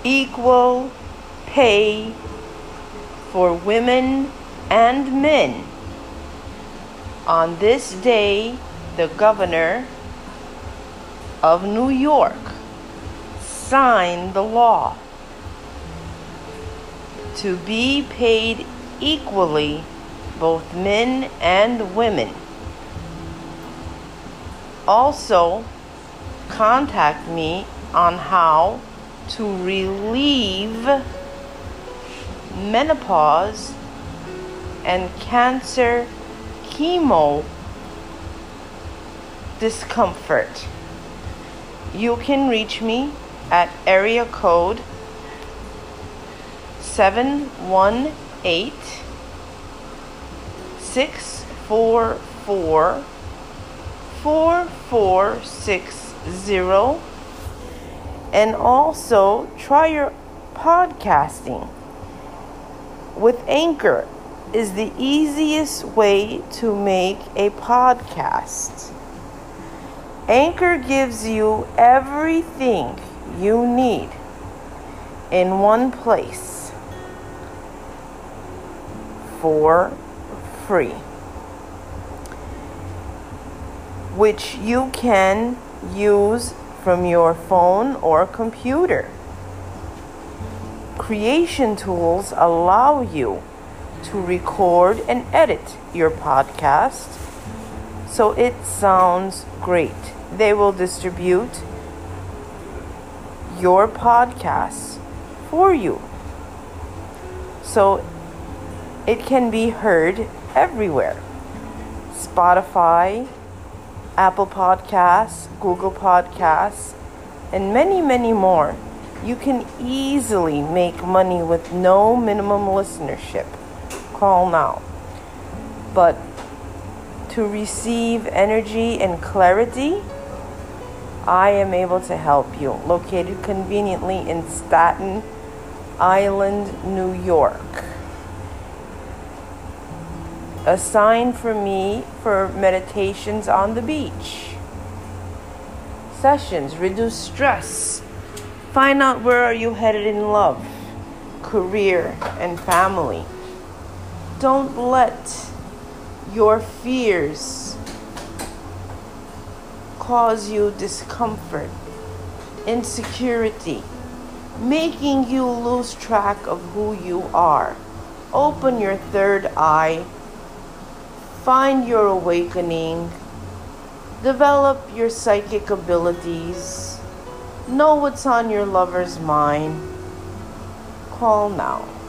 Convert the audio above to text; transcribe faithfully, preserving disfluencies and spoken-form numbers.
equal pay for women and men. On this day, the governor of New York signed the law to be paid equally, both men and women. Also, contact me on how to relieve menopause and cancer chemo discomfort. You can reach me at area code seven one eight, six four four, four four six zero, and also try your podcasting. With Anchor is the easiest way to make a podcast. Anchor gives you everything you need in one place for free, which you can use from your phone or computer. Creation tools allow you to record and edit your podcast so it sounds great. They will distribute your podcast for you so it can be heard everywhere. Spotify, Apple Podcasts, Google Podcasts, and many, many more. You can easily make money with no minimum listenership. Call now. But to receive energy and clarity, I am able to help you. Located conveniently in Staten Island, New York. Assign for me for meditations on the beach. Sessions, reduce stress. Find out where are you headed in love, career, and family. Don't let your fears cause you discomfort, insecurity, making you lose track of who you are. Open your third eye, find your awakening, develop your psychic abilities, know what's on your lover's mind. Call now.